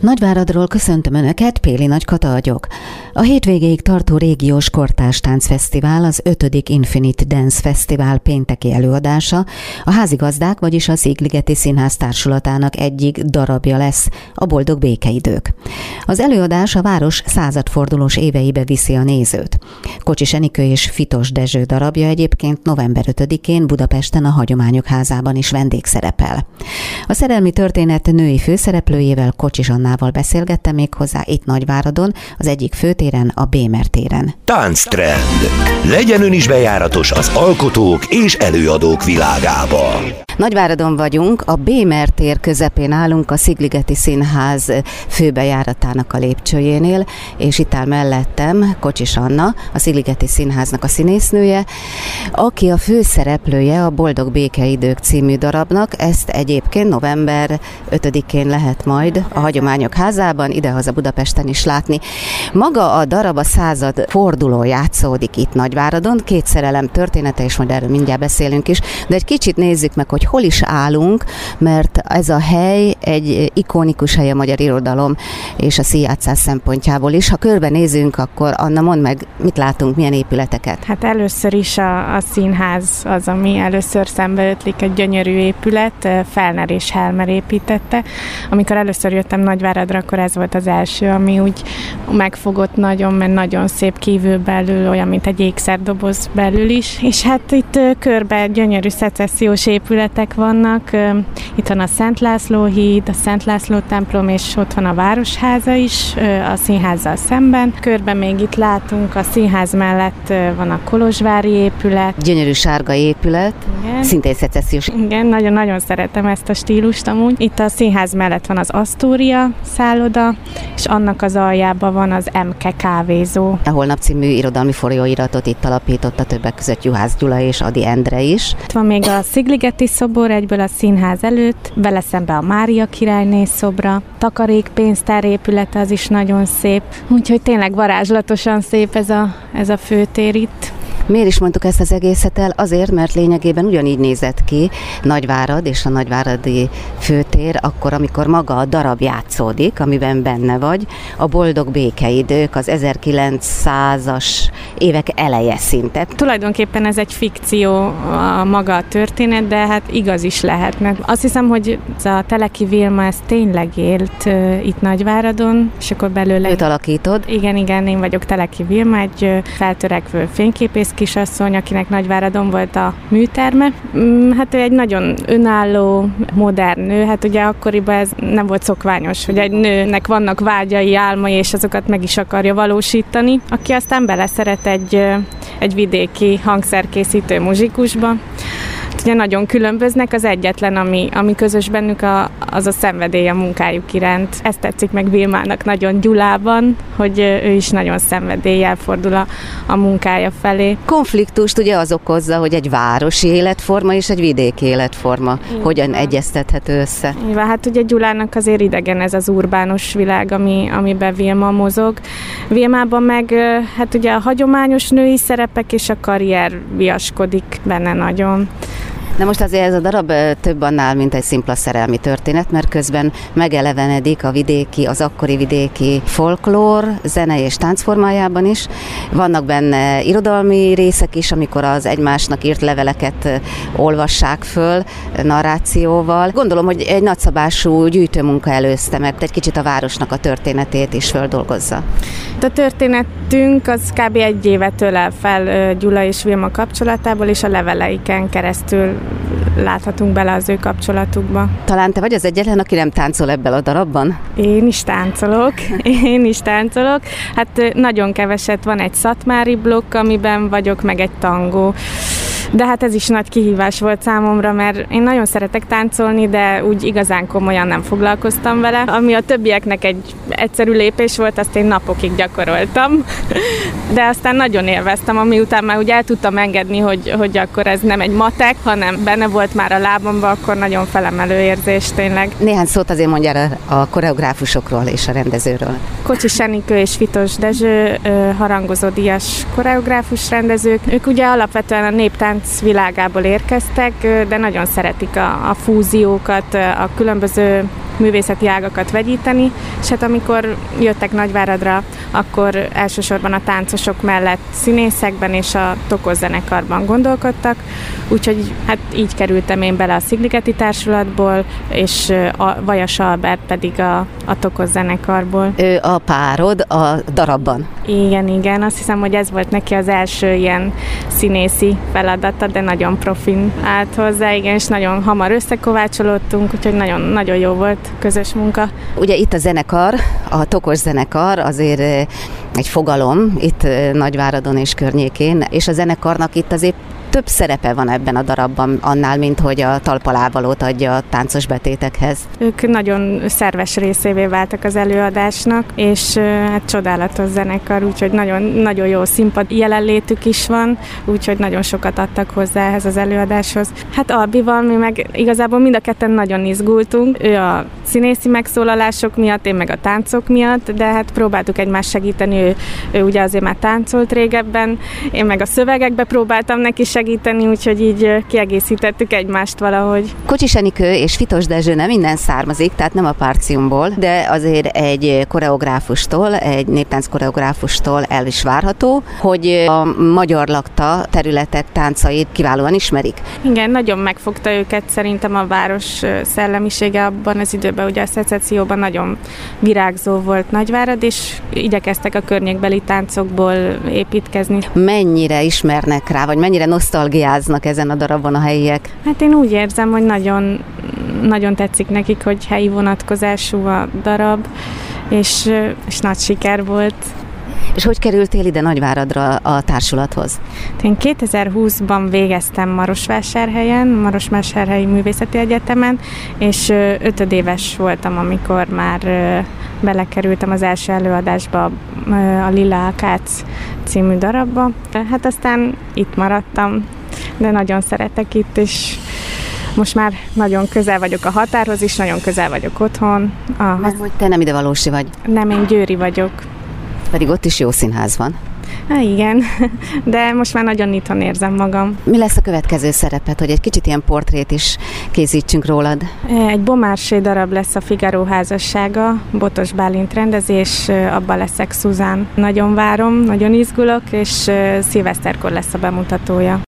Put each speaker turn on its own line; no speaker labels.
Nagyváradról köszöntöm Önöket, Péli Nagykata vagyok. A hétvégéig tartó régiós kortárs táncfesztivál, az 5. Infinite Dance Fesztivál pénteki előadása a házigazdák, vagyis a Szigligeti Színház társulatának egyik darabja lesz, a Boldog békeidők. Az előadás a város századfordulós éveibe viszi a nézőt. Kocsis Enikő és Fitos Dezső darabja egyébként november 5-én Budapesten a Hagyományok Házában is vendégszerepel. A szerelmi történet női főszereplőjével, Kocsis Annával beszélgettem még hozzá itt Nagyváradon, az egyik főtéren, a Bémer téren.
Tánctrend. Legyen ön is bejáratos az alkotók és előadók világába.
Nagyváradon vagyunk, a Bémer tér közepén állunk, a Szigligeti Színház főbejáratának a lépcsőjénél, és itt áll mellettem Kocsis Anna, a Szigligeti Színháznak a színésznője, aki a főszereplője a Boldog békeidők című darabnak. Ezt egyébként november 5-én lehet majd a Hagyományok Házában, idehaza Budapesten is látni. Maga a darab a század forduló játszódik itt Nagyváradon, két szerelem története, és majd erről mindjárt beszélünk is, de egy kicsit nézzük meg, hogy hol is állunk, mert ez a hely egy ikonikus hely a magyar irodalom és a színjátszás szempontjából is. Ha körbenézünk, akkor Anna, mondd meg, mit látunk, milyen épületeket?
Hát először is a színház az, ami először szembeötlik, egy gyönyörű épület, Fellner és Helmer építette. Amikor először jöttem Nagyváradra, akkor ez volt az első, ami úgy megfogott nagyon, mert nagyon szép kívül-belül, olyan, mint egy ékszerdoboz belül is. És hát itt körbe gyönyörű szecessziós épületek vannak. Itt van a Szent László híd, a Szent László templom, és ott van a Városháza is, a színházzal szemben. Körben még itt látunk, a színház mellett van a Kolozsvári épület.
Gyönyörű sárga épület, igen. Szintén szecessziós.
Igen, nagyon-nagyon szeretem ezt a stílust amúgy. Itt a színház mellett van az Asztória szálloda, és annak az aljában van az MK kávézó.
A Holnap című irodalmi folyóiratot itt alapította többek között Juhász Gyula és Ady Endre is.
Itt van még a Szigligeti szobor egyből a színház előtt, vele szembe a Mária királyné szobra, takarékpénztár épülete, az is nagyon szép. Úgyhogy tényleg varázslatosan szép ez a főtér itt.
Miért is mondtuk ezt az egészet el? Azért, mert lényegében ugyanígy nézett ki Nagyvárad és a nagyváradi főtér, akkor, amikor maga a darab játszódik, amiben benne vagy, a Boldog békeidők, az 1900-as évek eleje szinte.
Tulajdonképpen ez egy fikció a maga a történet, de hát igaz is lehet, mert azt hiszem, hogy a Teleki Vilma ez tényleg élt itt Nagyváradon, és akkor belőle...
Őt alakítod?
Igen, én vagyok Teleki Vilma, egy feltörekvő fényképész kisasszony, akinek Nagyváradon volt a műterme. Hát ő egy nagyon önálló, modern nő, hát ugye akkoriban ez nem volt szokványos, hogy egy nőnek vannak vágyai, álmai, és azokat meg is akarja valósítani, aki aztán beleszeret egy vidéki hangszerkészítő muzsikusba. Ugye nagyon különböznek, az egyetlen, ami közös bennük, az a szenvedély a munkájuk iránt. Ez tetszik meg Vilmának nagyon Gyulában, hogy ő is nagyon szenvedéllyel fordul a munkája felé.
Konfliktust ugye az okozza, hogy egy városi életforma és egy vidéki életforma hogyan egyeztethető össze.
Igen, hát ugye Gyulának azért idegen ez az urbánus világ, amiben Vilma mozog. Vilmában meg hát ugye a hagyományos női szerepek és a karrier viaskodik benne nagyon.
De most azért ez a darab több annál, mint egy szimpla szerelmi történet, mert közben megelevenedik az akkori vidéki folklór, zene és táncformájában is. Vannak benne irodalmi részek is, amikor az egymásnak írt leveleket olvassák föl narrációval. Gondolom, hogy egy nagyszabású gyűjtőmunka előzte meg, egy kicsit a városnak a történetét is földolgozza.
A történetünk az kb. Egy évet ölel fel Gyula és Vilma kapcsolatából, és a leveleiken keresztül láthatunk bele az ő kapcsolatukba.
Talán te vagy az egyetlen, aki nem táncol ebben a darabban?
Én is táncolok. Hát nagyon keveset, van egy szatmári blokk, amiben vagyok, meg egy tangó. De hát ez is nagy kihívás volt számomra, mert én nagyon szeretek táncolni, de úgy igazán komolyan nem foglalkoztam vele. Ami a többieknek egy egyszerű lépés volt, azt én napokig gyakoroltam. De aztán nagyon élveztem, ami után már úgy el tudtam engedni, hogy akkor ez nem egy matek, hanem benne volt már a lábamba, akkor nagyon felemelő érzés tényleg.
Néhány szót azért mondjál a koreográfusokról és a rendezőről.
Kocsis Enikő és Fitos Dezső harangozó díjas koreográfus rendezők. Ők ugye alapvetően a néptánc tánc világából érkeztek, de nagyon szeretik a fúziókat, a különböző művészeti ágakat vegyíteni, és hát amikor jöttek Nagyváradra, akkor elsősorban a táncosok mellett színészekben és a Tokos zenekarban gondolkodtak, úgyhogy hát így kerültem én bele a Szigligeti Társulatból, és a Vajas Albert pedig a Tokos zenekarból.
Ő a párod a darabban.
Igen, azt hiszem, hogy ez volt neki az első ilyen színészi feladata, de nagyon profin állt hozzá, igen, és nagyon hamar összekovácsolódtunk, úgyhogy nagyon jó volt közös munka.
Ugye itt a zenekar, a Tokos zenekar azért egy fogalom itt Nagyváradon és környékén, és a zenekarnak itt azért több szerepe van ebben a darabban annál, mint hogy a talpalábalót adja a táncos betétekhez.
Ők nagyon szerves részévé váltak az előadásnak, és hát csodálatos zenekar, úgyhogy nagyon jó színpad jelenlétük is van, úgyhogy nagyon sokat adtak hozzá ehhez az előadáshoz. Hát Albival mi meg igazából mind a ketten nagyon izgultunk. Ő a színészi megszólalások miatt, én meg a táncok miatt, de hát próbáltuk egymást segíteni, ő ugye azért már táncolt régebben, én meg a szövegekbe próbáltam neki segíteni, úgyhogy így kiegészítettük egymást valahogy.
Kocsis Enikő és Fitos Dezső nem innen származik, tehát nem a Párciumból, de azért egy koreográfustól, egy néptánc koreográfustól el is várható, hogy a magyar lakta területek táncait kiválóan ismerik.
Igen, nagyon megfogta őket szerintem a város szellemisége abban az időben, ugye a szecesszióban nagyon virágzó volt Nagyvárad, és igyekeztek a környékbeli táncokból építkezni.
Mennyire ismernek rá, vagy mennyire nosztalgiáznak ezen a darabon a helyiek?
Hát én úgy érzem, hogy nagyon tetszik nekik, hogy helyi vonatkozású a darab, és nagy siker volt.
És hogy kerültél ide Nagyváradra a társulathoz?
Én 2020-ban végeztem Marosvásárhelyi Művészeti Egyetemen, és 5 éves voltam, amikor már belekerültem az első előadásba, a Lila Akác című darabba. Hát aztán itt maradtam, de nagyon szeretek itt, és most már nagyon közel vagyok a határhoz is, nagyon közel vagyok otthon.
Meg hogy te nem idevalósi vagy?
Nem, én győri vagyok.
Pedig ott is jó színház van.
Igen, de most már nagyon itthon érzem magam.
Mi lesz a következő szerepet, hogy egy kicsit ilyen portrét is készítsünk rólad?
Egy Beaumarchais darab lesz, a Figaro házassága, Botos Bálint rendezés, abban leszek Szuzán. Nagyon várom, nagyon izgulok, és szilveszterkor lesz a bemutatója.